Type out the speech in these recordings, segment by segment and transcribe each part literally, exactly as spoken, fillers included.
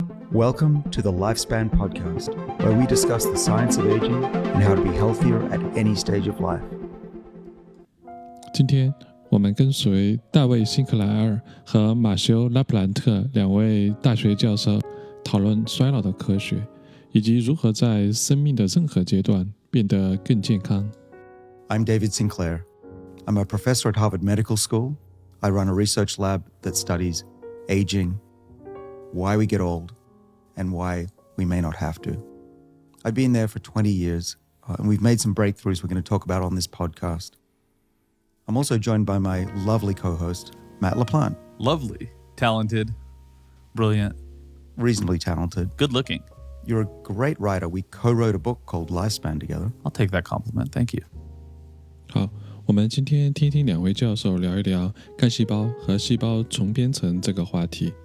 Welcome to the Lifespan Podcast, where we discuss the science of aging and how to be healthier at any stage of life. 今天我们跟随大卫·辛克莱尔和马修·拉普兰特两位大学教授讨论衰老的科学，以及如何在生命的任何阶段变得更健康。 I'm David Sinclair. I'm a professor at Harvard Medical School. I run a research lab that studies aging, why we get old, and why we may not have to. I've been there for twenty years, uh, and we've made some breakthroughs we're going to talk about on this podcast. I'm also joined by my lovely co-host, Matt LaPlante. Lovely, talented, brilliant, reasonably talented. good looking. You're a great writer. We co-wrote a book called Lifespan together. I'll take that compliment. Thank you. 好，我们今天听听两位教授聊一聊干细胞和细胞重编程这个话题。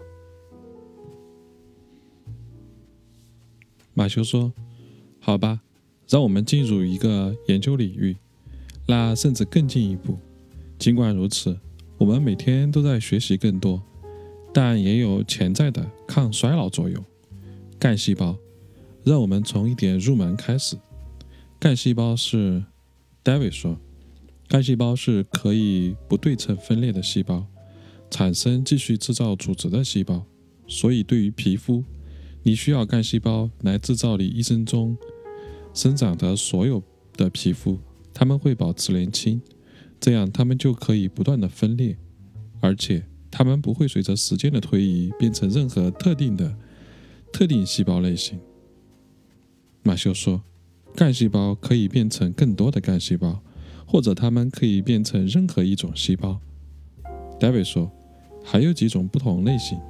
马修说，好吧，让我们进入一个研究领域，那甚至更进一步。尽管如此，我们每天都在学习更多，但也有潜在的抗衰老作用。干细胞，让我们从一点入门开始。干细胞是 David 说，干细胞是可以不对称分裂的细胞，产生继续制造组织的细胞，所以对于皮肤，你需要干细胞来制造你一生中生长的所有的皮肤，它们会保持年轻，这样它们就可以不断的分裂，而且它们不会随着时间的推移变成任何特定的特定细胞类型。马修说，干细胞可以变成更多的干细胞，或者它们可以变成任何一种细胞。David 说，还有几种不同类型。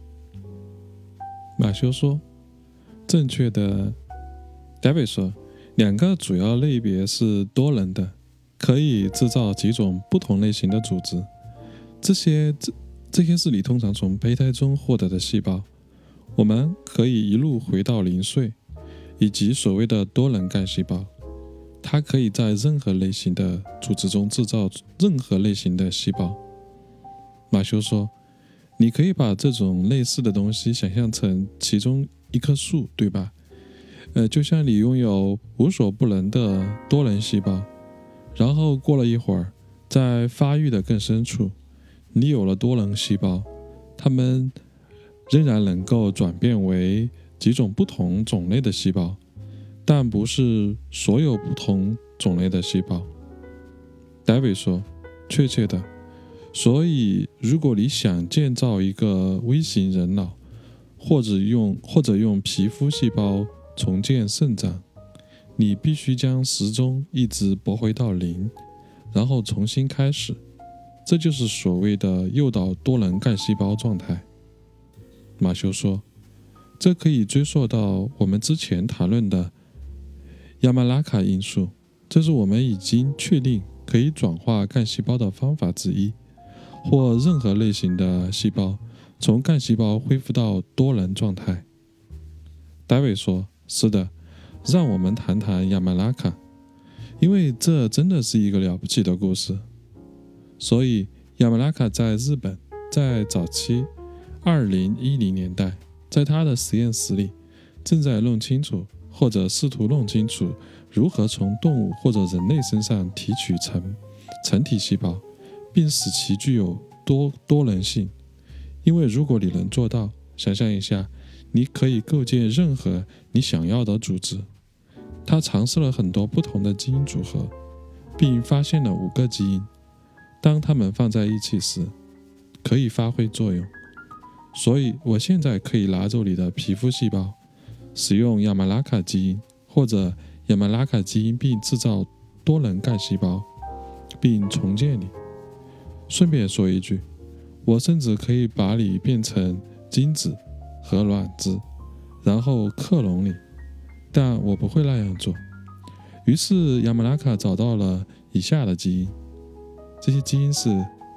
马修说，正确的。David 说，两个主要类别是多能的，可以制造几种不同类型的组织。这些 这, 这些是你通常从胚胎中获得的细胞。我们可以一路回到零岁，以及所谓的多能干细胞，它可以在任何类型的组织中制造任何类型的细胞。马修说，你可以把这种类似的东西想象成其中一棵树，对吧？呃，就像你拥有无所不能的多能细胞，然后过了一会儿，在发育的更深处，你有了多能细胞，它们仍然能够转变为几种不同种类的细胞，但不是所有不同种类的细胞。David 说，确切的，所以如果你想建造一个微型人脑，或者用或者用皮肤细胞重建肾脏，你必须将时钟一直拨回到零，然后重新开始。这就是所谓的诱导多能干细胞状态。马修说，这可以追溯到我们之前谈论的亚马拉卡因素，这是我们已经确定可以转化干细胞的方法之一，或任何类型的细胞从干细胞恢复到多能状态。David 说，是的，让我们谈谈亚马拉卡，因为这真的是一个了不起的故事。所以亚马拉卡在日本在早期二零一零年代，在他的实验室里正在弄清楚或者试图弄清楚如何从动物或者人类身上提取成成体细胞，并使其具有多多能性。因为如果你能做到，想象一下，你可以构建任何你想要的组织。他尝试了很多不同的基因组合，并发现了五个基因，当它们放在一起时可以发挥作用。所以我现在可以拿走你的皮肤细胞，使用亚马拉卡基因或者亚马拉卡基因，并制造多能干细胞，并重建你。顺便说一句，我甚至可以把你变成精子和卵子，然后克隆你，但我不会那样做。于是亚马拉卡找到了以下的基因，这些基因是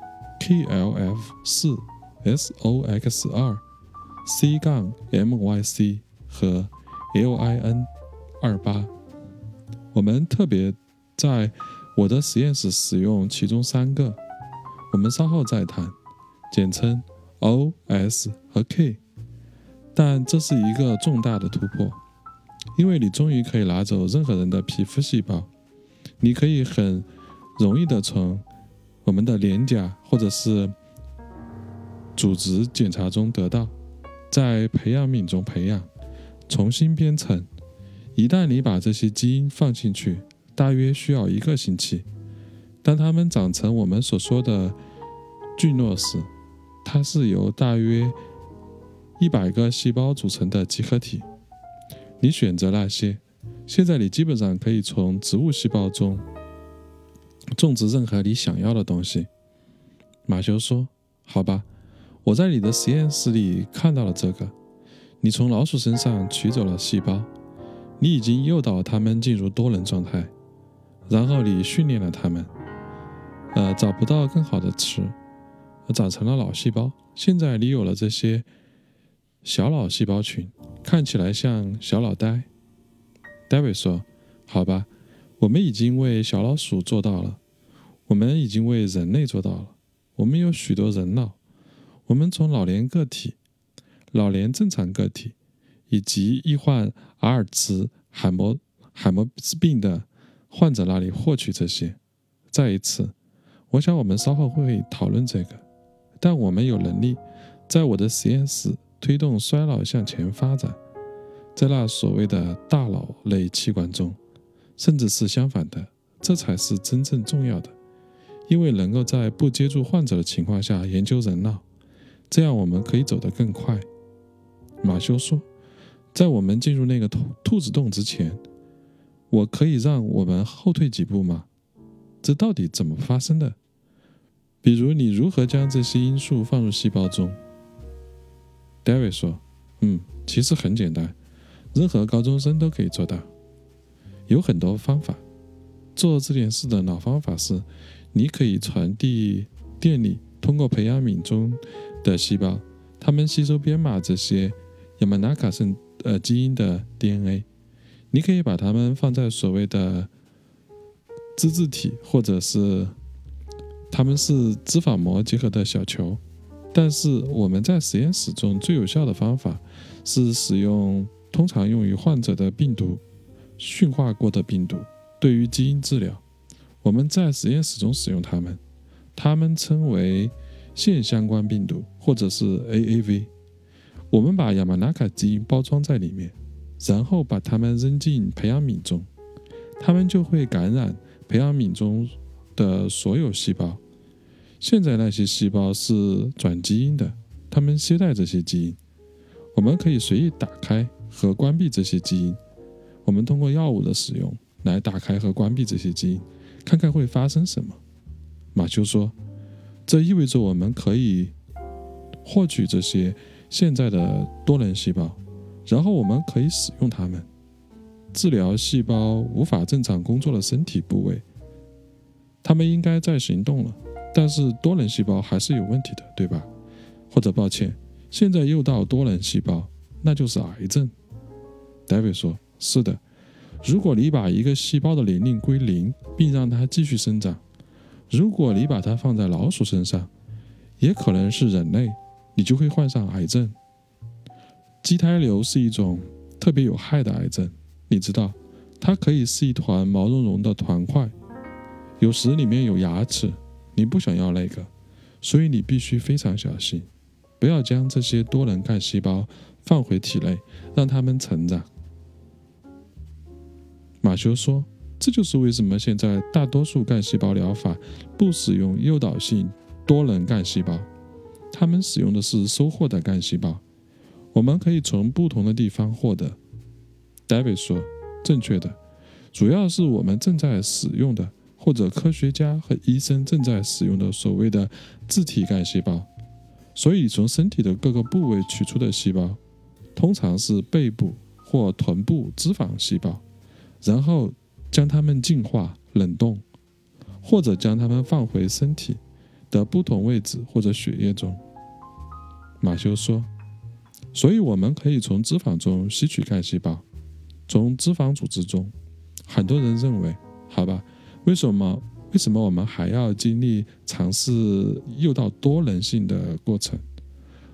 K L F 四 S O X 二 C M Y C 和 L I N 二八。我们特别在我的实验室使用其中三个，我们稍后再谈，简称 O、S 和 K。 但这是一个重大的突破，因为你终于可以拿走任何人的皮肤细胞，你可以很容易的从我们的脸颊或者是组织检查中得到，在培养皿中培养，重新编程。一旦你把这些基因放进去，大约需要一个星期。当它们长成我们所说的聚诺时，它是由大约一百个细胞组成的集合体。你选择那些，现在你基本上可以从植物细胞中种植任何你想要的东西。马修说，好吧，我在你的实验室里看到了这个。你从老鼠身上取走了细胞，你已经诱导它们进入多能状态，然后你训练了它们，呃，找不到更好的词，长成了脑细胞。现在你有了这些小脑细胞群，看起来像小脑袋。David 说，好吧，我们已经为小老鼠做到了，我们已经为人类做到了，我们有许多人脑，我们从老年个体、老年正常个体以及易患阿尔茨海默海默斯病的患者那里获取这些。再一次，我想我们稍后会讨论这个，但我们有能力在我的实验室推动衰老向前发展，在那所谓的大脑类器官中，甚至是相反的，这才是真正重要的，因为能够在不接触患者的情况下研究人脑，这样我们可以走得更快。马修说，在我们进入那个兔子洞之前，我可以让我们后退几步吗？这到底怎么发生的？比如你如何将这些因素放入细胞中？ David 说，嗯，其实很简单，任何高中生都可以做到。有很多方法。做这件事的老方法是，你可以传递电力，通过培养皿中的细胞，它们吸收编码这些亚马纳卡圣呃基因的 D N A。你可以把它们放在所谓的脂质体，或者是它们是脂肪膜结合的小球。但是我们在实验室中最有效的方法是使用通常用于患者的病毒，驯化过的病毒。对于基因治疗，我们在实验室中使用它们，它们称为腺相关病毒，或者是 A A V。 我们把亚马纳卡基因包装在里面，然后把它们扔进培养皿中，它们就会感染培养皿中的所有细胞。现在那些细胞是转基因的，它们携带这些基因，我们可以随意打开和关闭这些基因。我们通过药物的使用来打开和关闭这些基因，看看会发生什么。马修说，这意味着我们可以获取这些现在的多能细胞，然后我们可以使用它们治疗细胞无法正常工作的身体部位。它们应该在行动了，但是多能细胞还是有问题的，对吧？或者抱歉，现在诱导多能细胞，那就是癌症。 David 说，是的，如果你把一个细胞的年龄归零，并让它继续生长，如果你把它放在老鼠身上，也可能是人类，你就会患上癌症。畸胎瘤是一种特别有害的癌症，你知道，它可以是一团毛茸茸的团块，有时里面有牙齿，你不想要那个，所以你必须非常小心，不要将这些多能干细胞放回体内，让它们成长。马修说，这就是为什么现在大多数干细胞疗法不使用诱导性多能干细胞，他们使用的是收获的干细胞，我们可以从不同的地方获得。 David 说，正确的，主要是我们正在使用的，或者科学家和医生正在使用的所谓的自体干细胞。所以从身体的各个部位取出的细胞，通常是背部或臀部脂肪细胞，然后将它们净化、冷冻，或者将它们放回身体的不同位置或者血液中。马修说，所以我们可以从脂肪中吸取干细胞，从脂肪组织中。很多人认为，好吧，为什么为什么我们还要经历尝试诱导多能性的过程？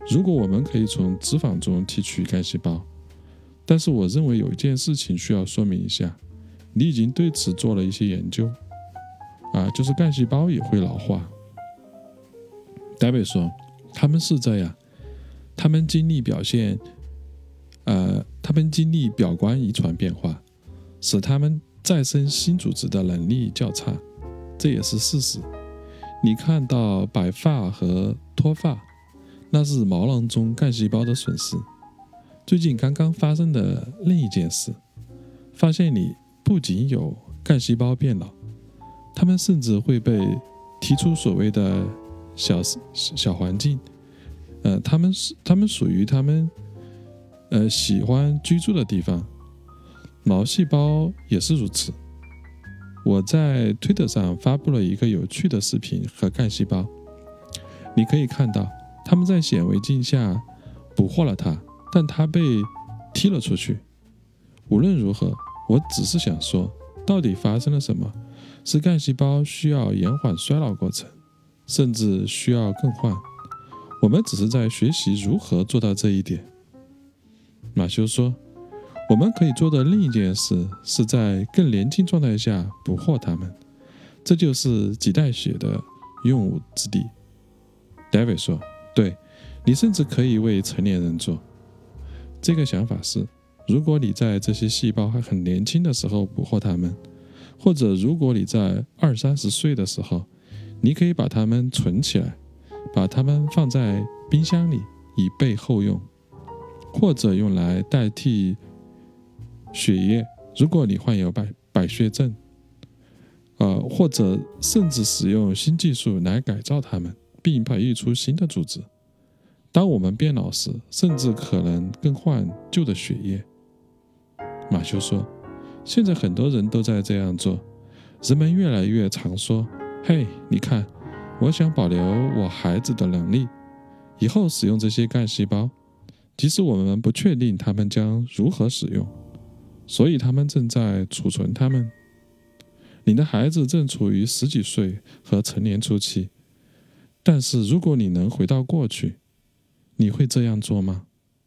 如果我们可以从脂肪中提取干细胞，但是我认为有一件事情需要说明一下，你已经对此做了一些研究啊，就是干细胞也会老化。David 说，他们是这样，他们经历表现，呃，他们经历表观遗传变化，使他们再生新组织的能力较差，这也是事实。你看到白发和脱发，那是毛囊中干细胞的损失。最近刚刚发生的另一件事，发现你不仅有干细胞变老，它们甚至会被提出所谓的小小环境，呃，它们它们属于它们呃喜欢居住的地方。毛细胞也是如此。我在推特上发布了一个有趣的视频和干细胞，你可以看到它们在显微镜下捕获了它，但它被踢了出去。无论如何，我只是想说，到底发生了什么？是干细胞需要延缓衰老过程，甚至需要更换。我们只是在学习如何做到这一点。马修说，我们可以做的另一件事是在更年轻状态下捕获它们，这就是脐带血的用武之地。David 说，对，你甚至可以为成年人做。这个想法是，如果你在这些细胞还很年轻的时候捕获它们，或者如果你在二三十岁的时候，你可以把它们存起来，把它们放在冰箱里以备后用，或者用来代替血液，如果你患有百百血症，呃，或者甚至使用新技术来改造它们，并培育出新的组织。当我们变老时，甚至可能更换旧的血液。马修说，现在很多人都在这样做，人们越来越常说，嘿，你看，我想保留我孩子的能力，以后使用这些干细胞，即使我们不确定他们将如何使用，所以他们正在储存它们。你的孩子正处于十几岁和成年初期，但是如果你能回到过去，你会这样做吗？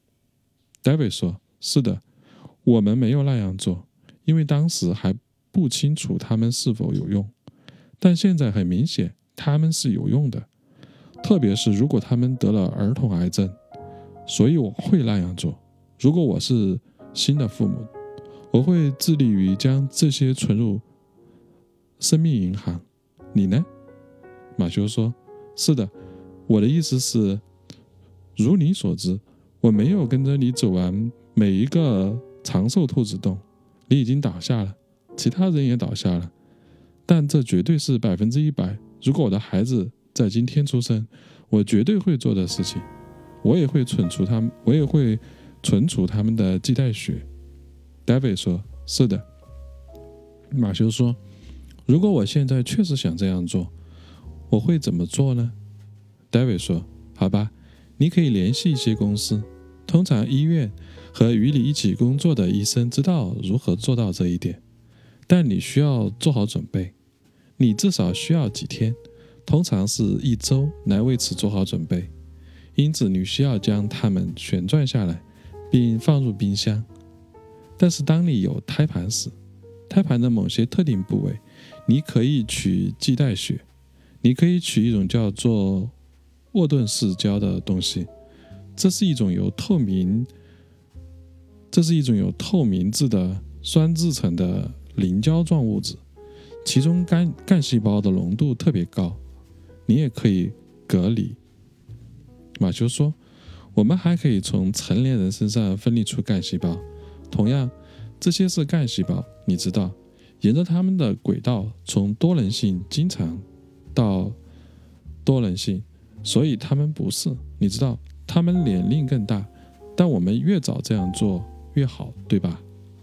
David 说，是的，我们没有那样做，因为当时还不清楚它们是否有用，但现在很明显它们是有用的，特别是如果他们得了儿童癌症，所以我会那样做。如果我是新的父母，我会致力于将这些存入生命银行。你呢？马修说，是的，我的意思是，如你所知，我没有跟着你走完每一个长寿兔子洞，你已经倒下了，其他人也倒下了，但这绝对是百分之一百。如果我的孩子在今天出生，我绝对会做的事情。我也会存储他们，我也会存储他们的脐带血。David 说，是的。马修说，如果我现在确实想这样做，我会怎么做呢？ David 说，好吧，你可以联系一些公司，通常医院和与你一起工作的医生知道如何做到这一点，但你需要做好准备，你至少需要几天，通常是一周来为此做好准备，因此你需要将它们旋转下来并放入冰箱。但是当你有胎盘时，胎盘的某些特定部位，你可以取脐带血，你可以取一种叫做沃顿氏胶的东西，这是一种由透明这是一种由透明质的酸制成的凝胶状物质，其中干干细胞的浓度特别高，你也可以隔离。马修说，我们还可以从成年人身上分离出干细胞，同样，这些是干细胞，你知道，沿着它们的轨道从多能性经常到多能性，所以它们不是，你知道，它们年龄更大，但我们越早这样做越好，对吧？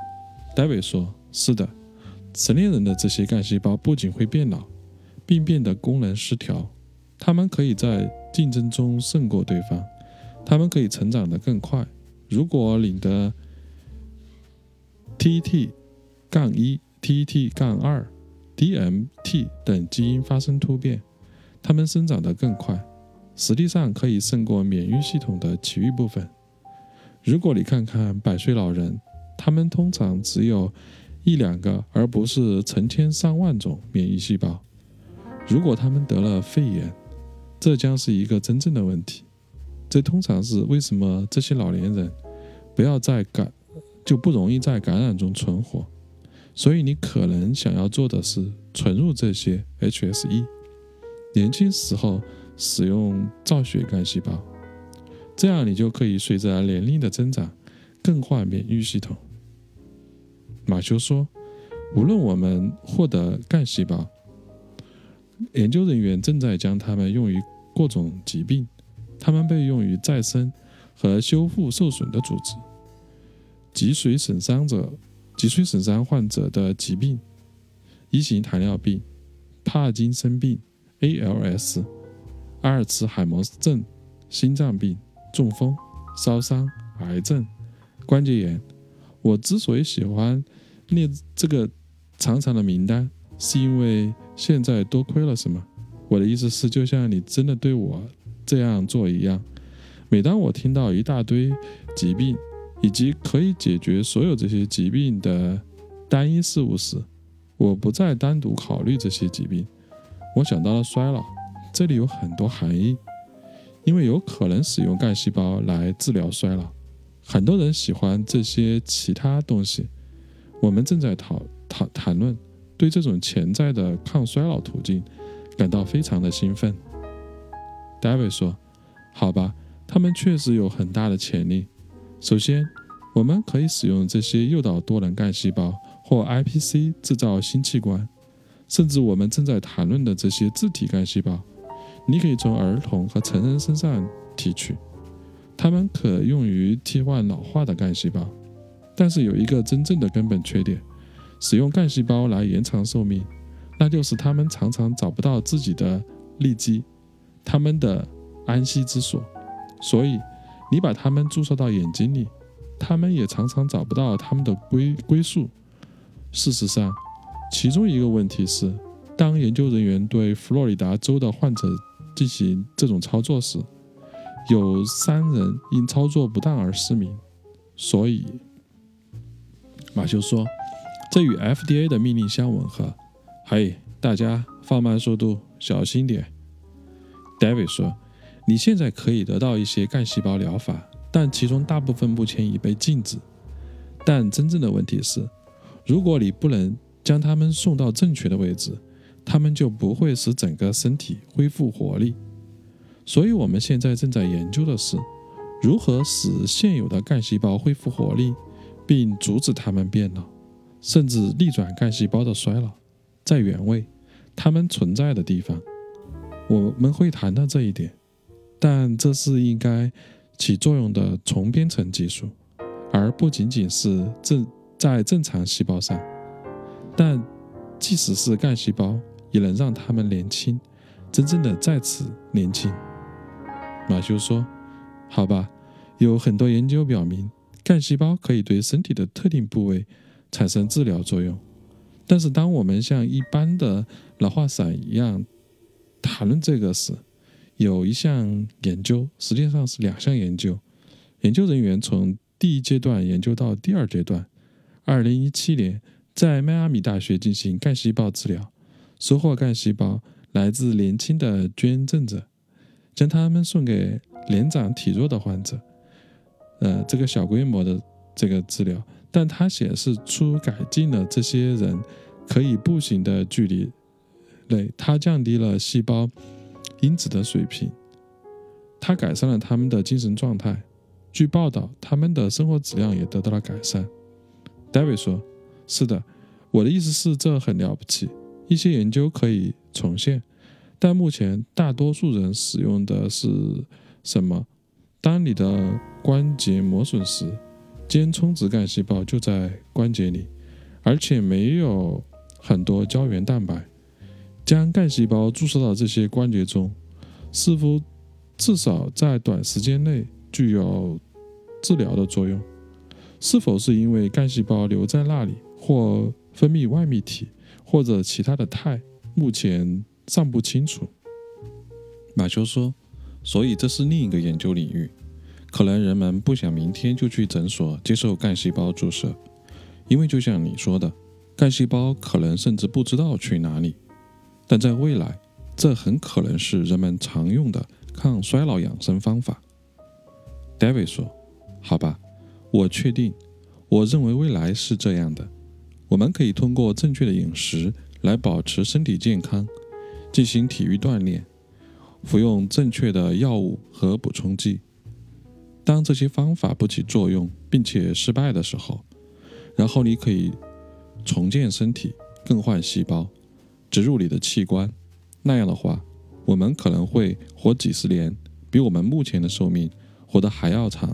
David 说，是的，成年人的这些干细胞不仅会变老，并变得功能失调，它们可以在竞争中胜过对方，它们可以成长得更快。如果你的 T E T 一、T E T 二、D M T 等基因发生突变，它们生长得更快， 实际上可以胜过免疫系统的其余部分。如果你看看百岁老人，他们通常只有一两个，而不是成千上万种免疫细胞。如果他们得了肺炎，这将是一个真正的问题。这通常是为什么这些老年人不要在感就不容易在感染中存活。所以你可能想要做的是存入这些 H S 一， 年轻时候使用造血干细胞，这样你就可以随着年龄的增长更换免疫系统。马修说，无论我们获得干细胞，研究人员正在将它们用于各种疾病，它们被用于再生和修复受损的组织。脊髓损伤者脊髓损伤患者的疾病，一型糖尿病、帕金森病、A L S、阿尔茨海默症、心脏病、中风、烧伤、癌症、关节炎。我之所以喜欢列这个长长的名单，是因为现在多亏了什么？我的意思是，就像你真的对我这样做一样，每当我听到一大堆疾病以及可以解决所有这些疾病的单一事物时，我不再单独考虑这些疾病。我想到了衰老，这里有很多含义，因为有可能使用干细胞来治疗衰老。很多人喜欢这些其他东西，我们正在讨讨谈论，对这种潜在的抗衰老途径感到非常的兴奋。David 说，好吧，他们确实有很大的潜力。首先，我们可以使用这些诱导多能干细胞或 I P C 制造新器官，甚至我们正在谈论的这些自体干细胞，你可以从儿童和成人身上提取，它们可用于替换老化的干细胞。但是有一个真正的根本缺点，使用干细胞来延长寿命，那就是它们常常找不到自己的利基，它们的安息之所。所以你把它们注射到眼睛里，它们也常常找不到它们的 归, 归宿。事实上，其中一个问题是，当研究人员对佛罗里达州的患者进行这种操作时，有三人因操作不当而失明。所以马修说，这与 F D A 的命令相吻合。嘿，大家放慢速度，小心点。 David 说，你现在可以得到一些干细胞疗法，但其中大部分目前已被禁止。但真正的问题是，如果你不能将它们送到正确的位置，它们就不会使整个身体恢复活力。所以我们现在正在研究的是，如何使现有的干细胞恢复活力，并阻止它们变老，甚至逆转干细胞的衰老，在原位它们存在的地方。我们会谈到这一点，但这是应该起作用的重编程技术，而不仅仅是正在正常细胞上。但即使是干细胞，也能让它们年轻，真正的再次年轻。马修说，好吧，有很多研究表明，干细胞可以对身体的特定部位产生治疗作用。但是当我们像一般的老化伞一样谈论这个时，有一项研究，实际上是两项研究，研究人员从第一阶段研究到第二阶段。二零一七年在迈阿密大学进行干细胞治疗，收获干细胞来自年轻的捐赠者，将它们送给年长体弱的患者。呃，这个小规模的这个治疗，但它显示出改进了这些人可以步行的距离内，它降低了细胞因子的水平，它改善了他们的精神状态。据报道，他们的生活质量也得到了改善。David 说，是的，我的意思是这很了不起，一些研究可以重现，但目前大多数人使用的是什么？当你的关节磨损时，间充质干细胞就在关节里，而且没有很多胶原蛋白。将干细胞注射到这些关节中，似乎至少在短时间内具有治疗的作用。是否是因为干细胞留在那里，或分泌外泌体，或者其他的肽，目前尚不清楚。马修说， 所以这是另一个研究领域。可能人们不想明天就去诊所接受干细胞注射，因为就像你说的，干细胞可能甚至不知道去哪里。但在未来，这很可能是人们常用的抗衰老养生方法。 David 说，好吧，我确定，我认为未来是这样的。我们可以通过正确的饮食来保持身体健康，进行体育锻炼，服用正确的药物和补充剂。当这些方法不起作用并且失败的时候，然后你可以重建身体，更换细胞，植入你的器官。那样的话，我们可能会活几十年，比我们目前的寿命活得还要长。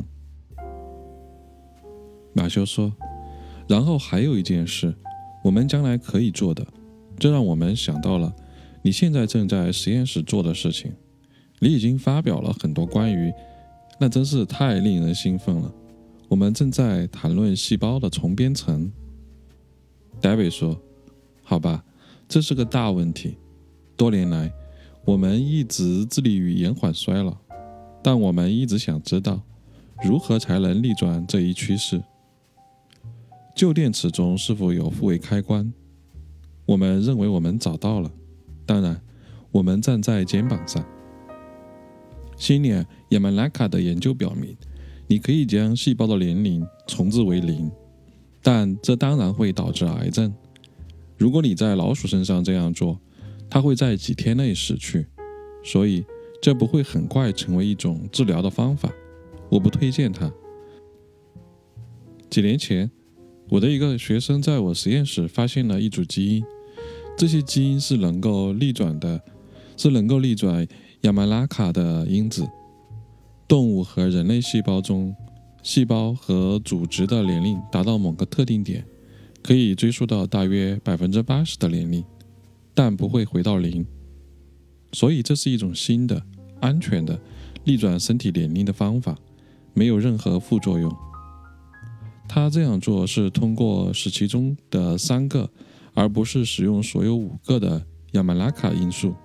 马修说，然后还有一件事，我们将来可以做的，这让我们想到了你现在正在实验室做的事情。你已经发表了很多关于，那真是太令人兴奋了。我们正在谈论细胞的重编程。David 说，好吧，这是个大问题。多年来，我们一直致力于延缓衰老，但我们一直想知道，如何才能逆转这一趋势。旧电池中是否有复位开关？我们认为我们找到了，当然，我们站在肩膀上。新年亚曼拉卡的研究表明，你可以将细胞的年龄重置为零，但这当然会导致癌症。如果你在老鼠身上这样做，它会在几天内死去，所以这不会很快成为一种治疗的方法。我不推荐它。几年前，我的一个学生在我实验室发现了一组基因，这些基因是能够逆转的，是能够逆转亚曼拉卡的因子。动物和人类细胞中，细胞和组织的年龄达到某个特定点，可以追溯到大约 百分之八十 的年龄，但不会回到零。所以这是一种新的、安全的逆转身体年龄的方法，没有任何副作用。他这样做是通过使其中的三个，而不是使用所有五个的亚曼拉卡因素。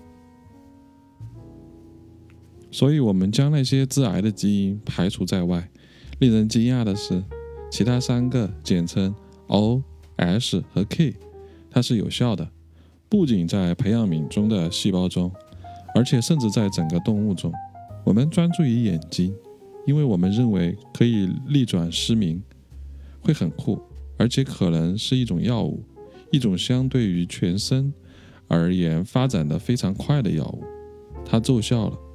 所以我们将那些致癌的基因排除在外。令人惊讶的是，其他三个简称 O、S 和 K， 它是有效的，不仅在培养皿中的细胞中，而且甚至在整个动物中。我们专注于眼睛，因为我们认为可以逆转失明，会很酷，而且可能是一种药物，一种相对于全身而言发展的非常快的药物。它奏效了。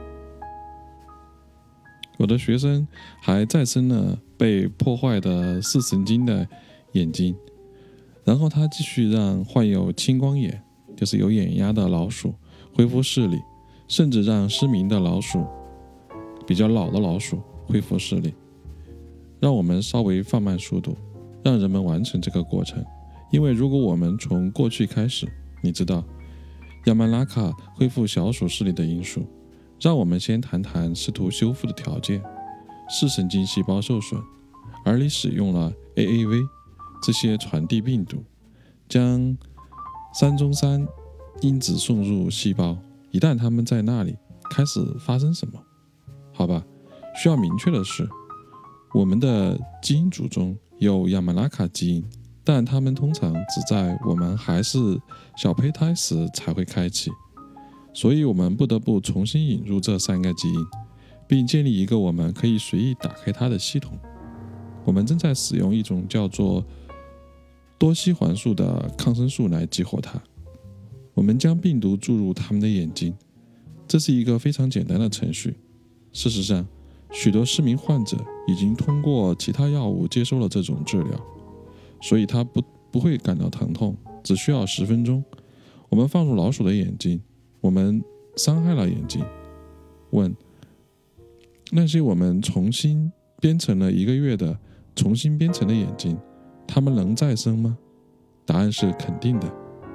我的学生还再生了被破坏的视神经的眼睛，然后他继续让患有青光眼，就是有眼压的老鼠恢复视力，甚至让失明的老鼠，比较老的老鼠恢复视力。让我们稍微放慢速度，让人们完成这个过程。因为如果我们从过去开始，你知道亚曼拉卡恢复小鼠视力的因素。让我们先谈谈试图修复的条件。视神经细胞受损，而你使用了 A A V 这些传递病毒，将三中三因子送入细胞。一旦它们在那里，开始发生什么？好吧，需要明确的是，我们的基因组中有亚曼拉卡基因，但它们通常只在我们还是小胚胎时才会开启。所以我们不得不重新引入这三个基因，并建立一个我们可以随意打开它的系统。我们正在使用一种叫做多烯环素的抗生素来激活它。我们将病毒注入他们的眼睛，这是一个非常简单的程序。事实上，许多失明患者已经通过其他药物接受了这种治疗，所以他不不会感到疼痛，只需要十分钟。我们放入老鼠的眼睛，我们伤害了眼睛。问：那些我们重新编程了一个月的重新编程的眼睛，它们能再生吗？答案是肯定的。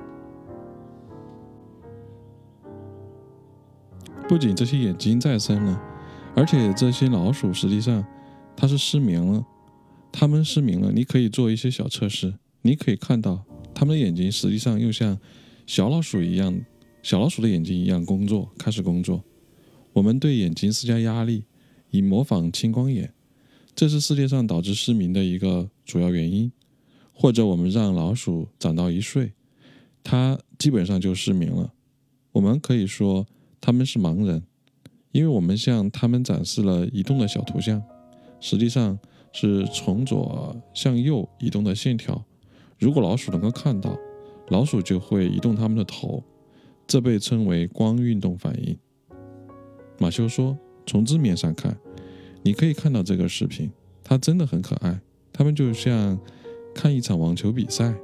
不仅这些眼睛再生了，而且这些老鼠实际上它是失明了，它们失明了。你可以做一些小测试，你可以看到它们的眼睛实际上又像小老鼠一样，小老鼠的眼睛一样工作，开始工作。 我们对眼睛施加压力，以模仿青光眼，这是世界上导致失明的一个主要原因。或者我们让老鼠长到一岁，它基本上就失明了。我们可以说他们是盲人，因为我们向他们展示了移动的小图像，实际上是从左向右移动的线条。如果老鼠能够看到，老鼠就会移动它们的头，这被称为光运动反应。马修说，从字面上看，你可以看到这个视频，它真的很可爱，它们就像看一场网球比赛。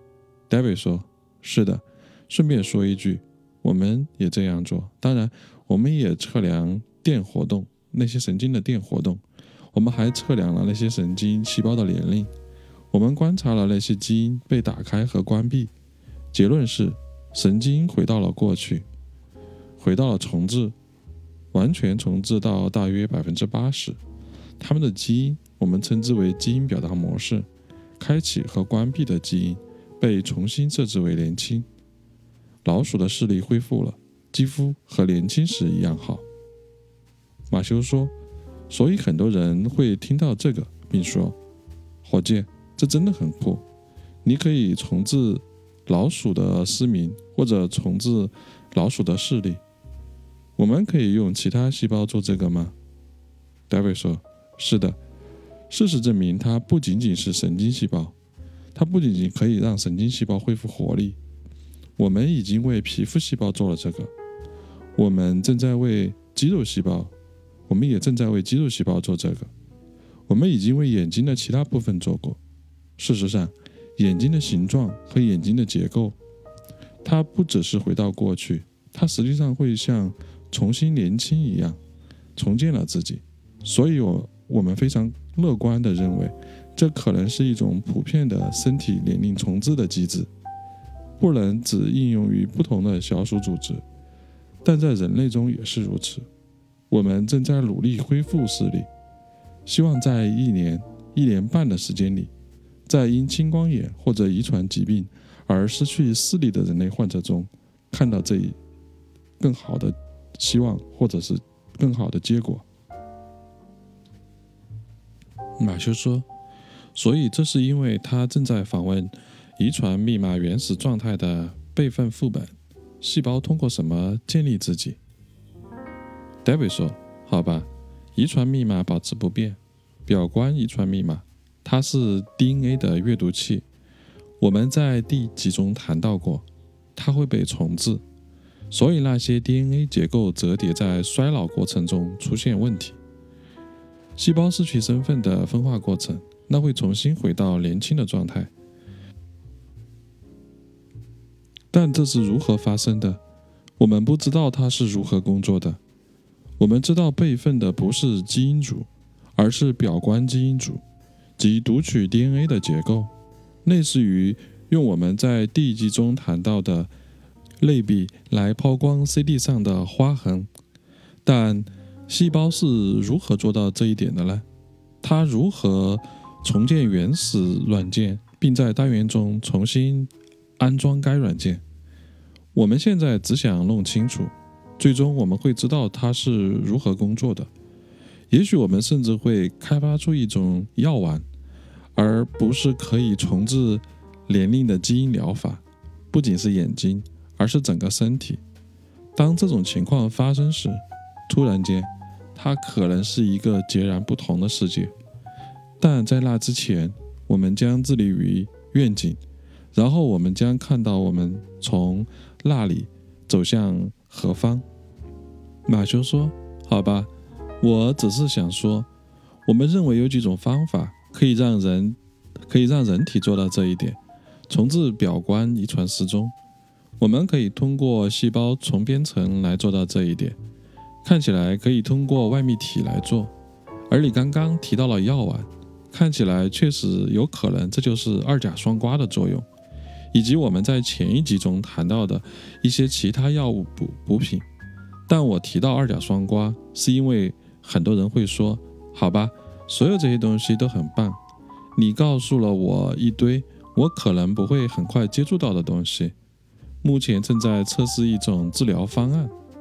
David 说，是的，顺便说一句，我们也这样做，当然我们也测量电活动，那些神经的电活动，我们还测量了那些神经细胞的年龄，我们观察了那些基因被打开和关闭，结论是神经回到了过去，回到了重置，完全重置到大约 百分之八十。 它们的基因我们称之为基因表达模式，开启和关闭的基因被重新设置为年轻。老鼠的视力恢复了，肌肤和年轻时一样好。马修说，所以很多人会听到这个并说，火箭，这真的很酷，你可以重置老鼠的失明，或者重置老鼠的视力。我们可以用其他细胞做这个吗？ David 说，是的，事实证明它不仅仅是神经细胞，它不仅仅可以让神经细胞恢复活力。我们已经为皮肤细胞做了这个，我们正在为肌肉细胞，我们也正在为肌肉细胞做这个。我们已经为眼睛的其他部分做过。事实上，眼睛的形状和眼睛的结构，它不只是回到过去，它实际上会像重新年轻一样，重建了自己。所以我我们非常乐观地认为，这可能是一种普遍的身体年龄重置的机制，不能只应用于不同的小鼠组织，但在人类中也是如此。我们正在努力恢复视力，希望在一年、一年半的时间里，在因青光眼或者遗传疾病而失去视力的人类患者中，看到这一更好的希望，或者是更好的结果。马修说，所以这是因为他正在访问遗传密码原始状态的备份副本，细胞通过什么建立自己？ David 说，好吧，遗传密码保持不变，表观遗传密码，它是 D N A 的阅读器，我们在第几中谈到过，它会被重置，所以那些 D N A 结构折叠在衰老过程中出现问题。细胞失去身份的分化过程，那会重新回到年轻的状态。但这是如何发生的？我们不知道它是如何工作的。我们知道备份的不是基因组，而是表观基因组，即读取 D N A 的结构，类似于用我们在第一集中谈到的类比来抛光 C D 上的花痕。但细胞是如何做到这一点的呢？它如何重建原始软件，并在单元中重新安装该软件？我们现在只想弄清楚，最终我们会知道它是如何工作的。也许我们甚至会开发出一种药丸，而不是可以重置年龄的基因疗法，不仅是眼睛，而是整个身体。当这种情况发生时，突然间它可能是一个截然不同的世界。但在那之前，我们将致力于愿景，然后我们将看到我们从那里走向何方。马修说，好吧，我只是想说，我们认为有几种方法可以让人可以让人体做到这一点，重置表观遗传时钟。我们可以通过细胞重编程来做到这一点，看起来可以通过外泌体来做。而你刚刚提到了药丸，看起来确实有可能这就是二甲双胍的作用，以及我们在前一集中谈到的一些其他药物补补品。但我提到二甲双胍，是因为很多人会说，好吧，所有这些东西都很棒，你告诉了我一堆我可能不会很快接触到的东西。目前正在测试一种治疗方案。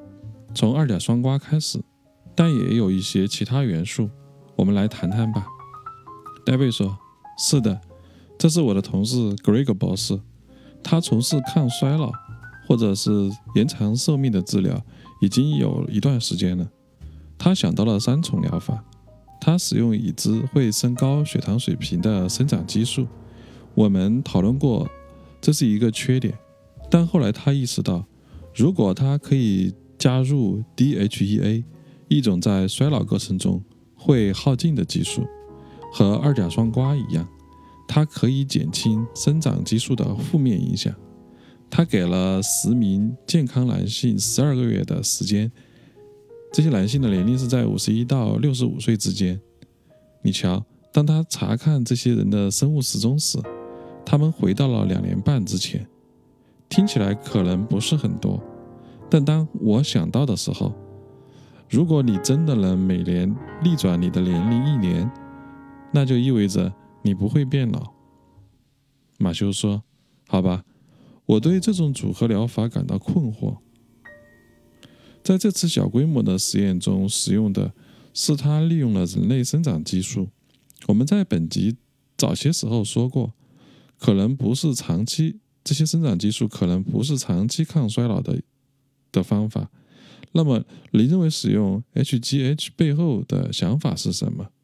从二甲双胍开始，但也有一些其他元素，我们来谈谈吧。David 说，是的，这是我的同事 Greg 博士，他从事抗衰老或者是延长寿命的治疗已经有一段时间了。他想到了三重疗法，他使用已知会升高血糖水平的生长激素。我们讨论过这是一个缺点，但后来他意识到，如果他可以加入 D H E A， 一种在衰老过程中会耗尽的激素，和二甲双胍一样，它可以减轻生长激素的负面影响。他给了十名健康男性十二个月的时间，这些男性的年龄是在五十一到六十五岁之间。你瞧，当他查看这些人的生物时钟时，他们回到了两年半之前。听起来可能不是很多，但当我想到的时候，如果你真的能每年逆转你的年龄一年，那就意味着你不会变老。马修说，好吧，我对这种组合疗法感到困惑。在这次小规模的实验中使用的是他利用了人类生长激素。我们在本集早些时候说过，可能不是长期这些生长激素可能不是长期抗衰老的的方法。那么你认为使用 H G H 背后的想法是什么？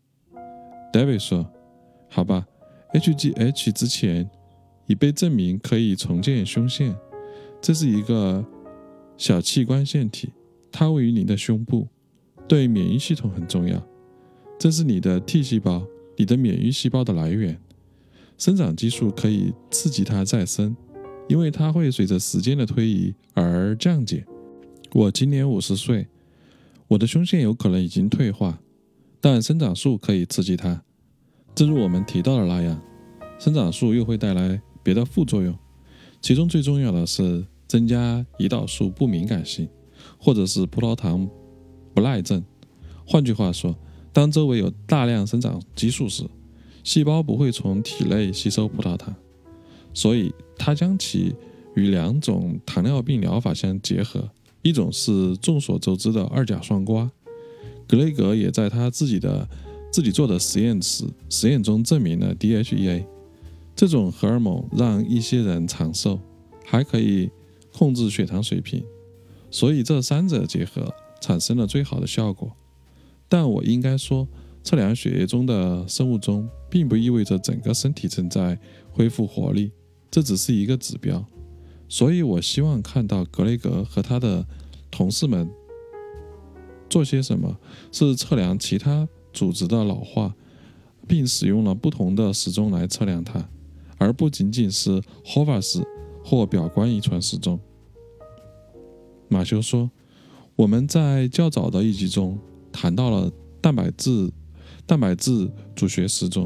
David 说，好吧， H G H 之前已被证明可以重建胸腺，这是一个小器官腺体，它位于你的胸部，对免疫系统很重要。这是你的 T 细胞，你的免疫细胞的来源。生长激素可以刺激它再生，因为它会随着时间的推移而降解。我今年五十岁，我的胸腺有可能已经退化，但生长素可以刺激它。正如我们提到的那样，生长素又会带来别的副作用，其中最重要的是增加胰岛素不敏感性，或者是葡萄糖不耐症。换句话说，当周围有大量生长激素时，细胞不会从体内吸收葡萄糖，所以它将其与两种糖尿病疗法相结合，一种是众所周知的二甲双胍。格雷格也在他自己的自己做的实验时实验中证明了 D H E A 这种荷尔蒙让一些人长寿，还可以控制血糖水平，所以这三者结合产生了最好的效果。但我应该说，测量血液中的生物钟并不意味着整个身体正在恢复活力，这只是一个指标。所以我希望看到格雷格和他的同事们做些什么，是测量其他组织的老化，并使用了不同的时钟来测量它，而不仅仅是 Horvath 或表观遗传时钟。马修说，我们在较早的一集中谈到了蛋白质蛋白质组学时钟。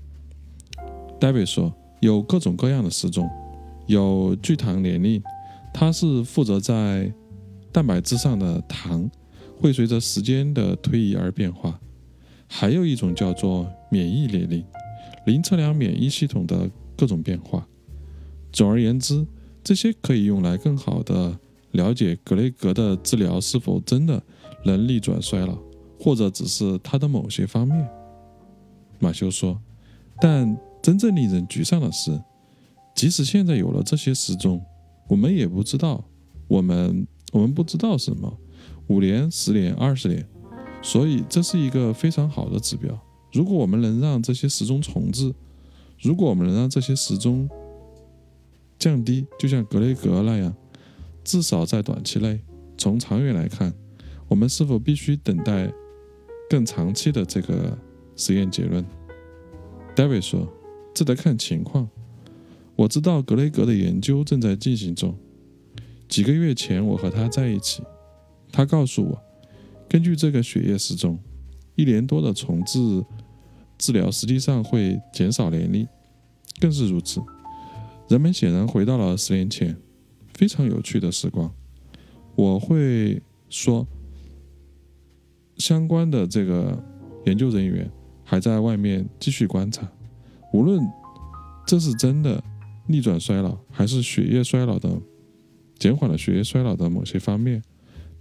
David 说，有各种各样的时钟，有聚糖年龄，它是负责在蛋白质上的糖会随着时间的推移而变化。还有一种叫做免疫年龄，能测量免疫系统的各种变化。总而言之，这些可以用来更好地了解格雷格的治疗是否真的能逆转衰老，或者只是他的某些方面。马修说，但真正令人沮丧的是，即使现在有了这些时钟，我们也不知道我们我们不知道什么五年、十年、二十年，所以这是一个非常好的指标。如果我们能让这些时钟重置，如果我们能让这些时钟降低，就像格雷格那样，至少在短期内，从长远来看，我们是否必须等待更长期的这个实验结论？ David 说，这得看情况。我知道格雷格的研究正在进行中。几个月前我和他在一起，他告诉我，根据这个血液时钟，一年多的重置治疗实际上会减少年龄，更是如此。人们显然回到了十年前，非常有趣的时光。我会说，相关的这个研究人员还在外面继续观察，无论这是真的逆转衰老，还是血液衰老的减缓了血液衰老的某些方面，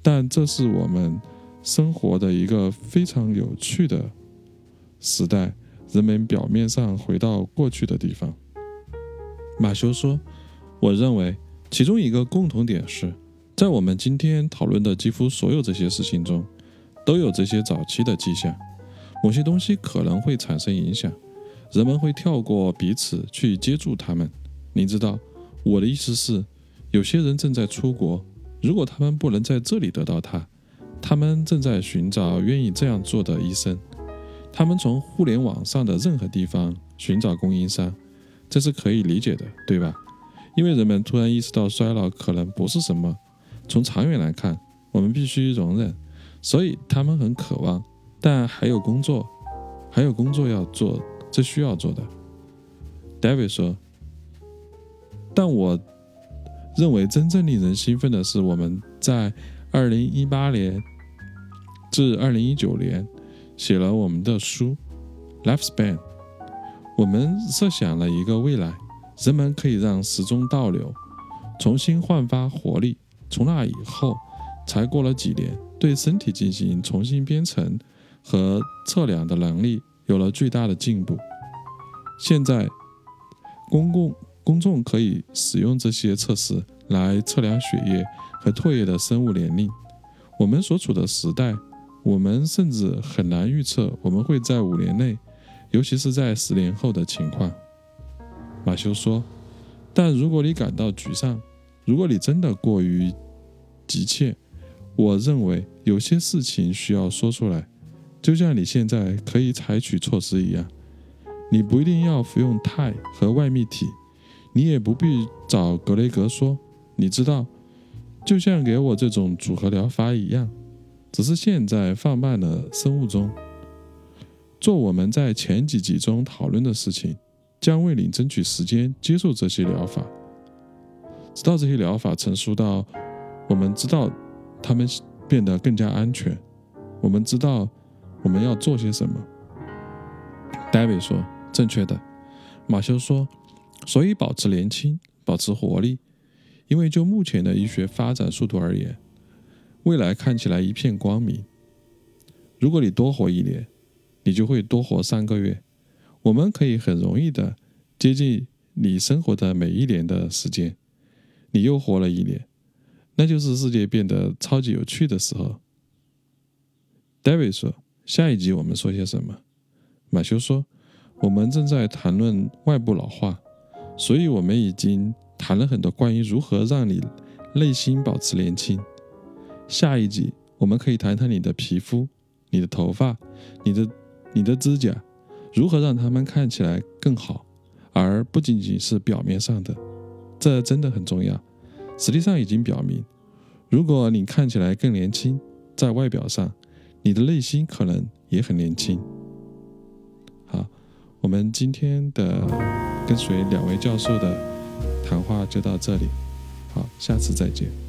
但这是我们生活的一个非常有趣的时代，人们表面上回到过去的地方。马修说，我认为其中一个共同点是，在我们今天讨论的几乎所有这些事情中，都有这些早期的迹象。某些东西可能会产生影响，人们会跳过彼此去接触他们。你知道，我的意思是，有些人正在出国，如果他们不能在这里得到它，他们正在寻找愿意这样做的医生。他们从互联网上的任何地方寻找供应商，这是可以理解的，对吧？因为人们突然意识到衰老可能不是什么，从长远来看，我们必须容忍，所以他们很渴望，但还有工作，还有工作要做，这需要做的。David 说，但我认为真正令人兴奋的是，我们在二零一八年至二零一九年写了我们的书 Lifespan。 我们设想了一个未来，人们可以让时钟倒流，重新焕发活力。从那以后才过了几年，对身体进行重新编程和测量的能力有了巨大的进步。现在公共公众可以使用这些测试来测量血液和唾液的生物年龄。我们所处的时代，我们甚至很难预测我们会在五年内，尤其是在十年后的情况。马修说，但如果你感到沮丧，如果你真的过于急切，我认为有些事情需要说出来，就像你现在可以采取措施一样。你不一定要服用肽和外泌体，你也不必找格雷格说，你知道，就像给我这种组合疗法一样，只是现在放慢了生物钟。做我们在前几集中讨论的事情，将为你争取时间接受这些疗法，直到这些疗法成熟到我们知道它们变得更加安全，我们知道我们要做些什么。 David 说，正确的。马修说，所以保持年轻，保持活力，因为就目前的医学发展速度而言，未来看起来一片光明。如果你多活一年，你就会多活三个月。我们可以很容易的接近你生活的每一年的时间。你又活了一年，那就是世界变得超级有趣的时候。 David 说，下一集我们说些什么？马修说，我们正在谈论外部老化，所以我们已经谈了很多关于如何让你内心保持年轻。下一集我们可以谈谈你的皮肤、你的头发、你的你的指甲，如何让它们看起来更好，而不仅仅是表面上的。这真的很重要。实际上已经表明，如果你看起来更年轻，在外表上，你的内心可能也很年轻。好，我们今天的跟随两位教授的谈话就到这里。好，下次再见。